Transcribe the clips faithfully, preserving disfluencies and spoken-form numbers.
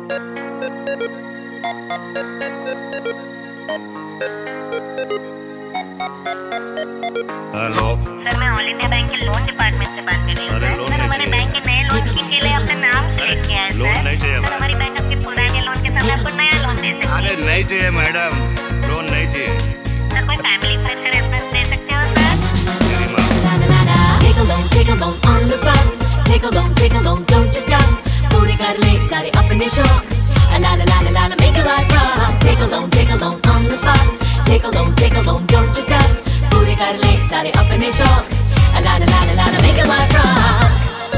Hello sir, मैं all India bank के loan department से बात कर रही हूँ। अरे, सर, लोन सर, नहीं हमारे चाहिए। बैंक के नए लोन स्कीम के लिए आपने नाम सेलेक्ट किया है। Loan sir. नहीं चाहिए सर, हमारा। हमारी बैंक आपके पुराने लोन के समय आपको नया लोन दे सकती है। अरे नहीं चाहिए मैडम, लोन नहीं चाहिए। सर, कोई फैमिली फ्रेंड का रेफरेंस दे सकते हो सर? मेरी माँ Take a loan, take a loan on the spot. Take a loan, take a loan, don't you stop. पूरे कर ले सारे अपने शौक. La la la la la la, make a life rock. Take a loan, take a loan on the spot. Take a loan, take a loan, don't you stop. पूरे कर ले सारे अपने शौक. La la la la la la, make a life rock.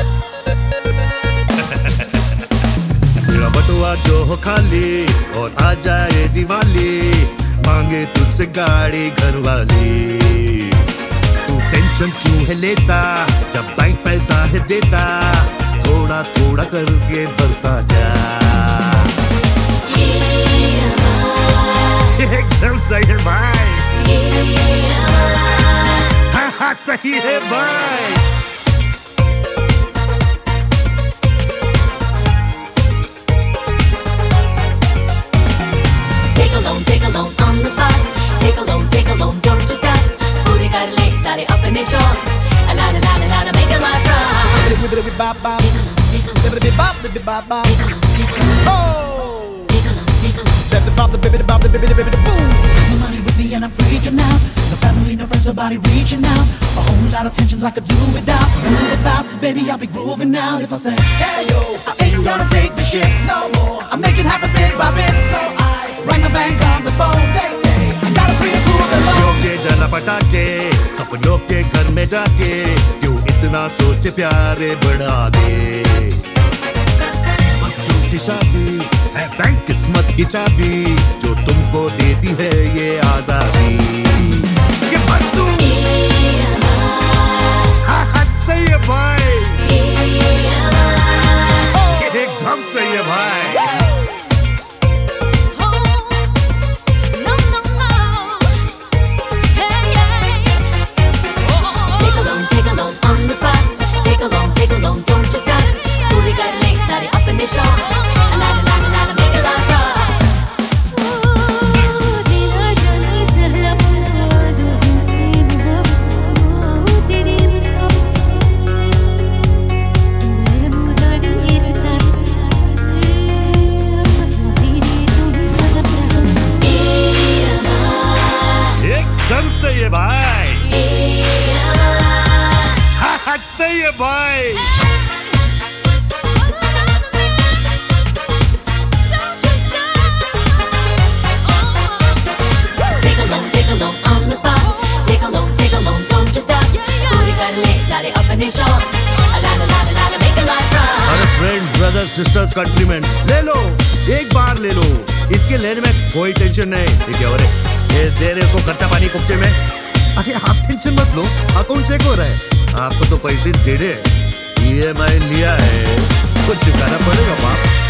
मेरा बटुआ जो हो खाली और आ जाए दिवाली, मांगे तुझसे गाड़ी घर वाली। तू टेंशन क्यों है लेता जब बैंक पैसा है देता, थोड़ा थोड़ा करके भरता जा। एकदम सही है भाई, हाँ हाँ सही है भाई। Take a loan, take a loan on the spot. Take a loan, take a loan, don't you stop. पूरे कर ले सारे अपने शौक. La la la la la la, make a life rock. Bibbidi bop bop, bibbidi bop, bibbidi bop bop. Oh, bibbidi bop, the bibbidi bop, the bibbidi bibbidi boom. No money with me and I'm freaking out. No family, no friends, nobody reaching out. A whole lot of tensions I could do without. Move about, baby, I'll be grooving out. If I say, hey yo, I ain't gonna take the shit no more. I make it happen bit by bit, so I ring the bank on the phone. They say I gotta pre-approve the loan. के जला पटाके सपनों के घर में जाके, क्यों इतना सोचे प्यारे बढ़ा दे। बच्चों की शादी है बैंक किस्मत की चाबी, जो तुमको देती है ये आजादी। ये बंदू हाँ हाँ सही है भाई, एकदम सही है भाई। Take a loan, take a loan on the spot. Take a loan, take a loan, don't you stop. पूरे कर ले सारे अपने शौक. La la la la la la, make a life rock. एकदम सही है भाई, हाँ हाँ सही है भाई। Take a loan, take a loan on the spot. Take a loan, take a loan, don't you stop. पूरे कर ले सारे अपने शौक. La la la la la la, make a life rock. अरे फ्रेंड्स, ब्रदर्स, सिस्टर्स, कंट्रीमैन, ले लो एक बार ले लो, इसके लेने में कोई टेंशन नहीं। ठीक है, अरे ये दे रहे उसको खर्चा पानी कुप्ते में। अरे आप टेंशन मत लो, अकाउंट चेक हो रहा है, आपको तो पैसे दे दे, ई एम आई लिया है, कुछ चुकाना पड़ेगा बाप।